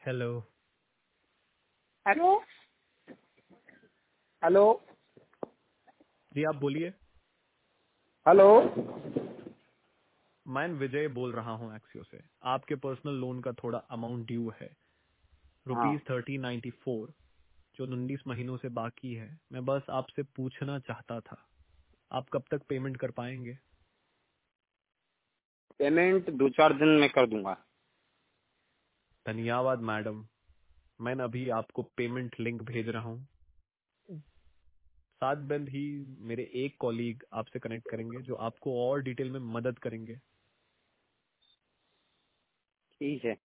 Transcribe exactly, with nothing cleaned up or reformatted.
Hello. Hello hello जी आप बोलिए। Hello. मैं विजय बोल रहा हूँ एक्सियो से। आपके पर्सनल लोन का थोड़ा अमाउंट ड्यू है, हाँ, रुपीज थर्टी नाइन्टी फोर, जो उन्नीस महीनों से बाकी है। मैं बस आपसे पूछना चाहता था, आप कब तक पेमेंट कर पाएंगे? पेमेंट दो चार दिन में कर दूंगा। धन्यवाद मैडम। मैं अभी आपको पेमेंट लिंक भेज रहा हूँ। साथ बंद ही मेरे एक कॉलीग आपसे कनेक्ट करेंगे जो आपको और डिटेल में मदद करेंगे। ठीक है।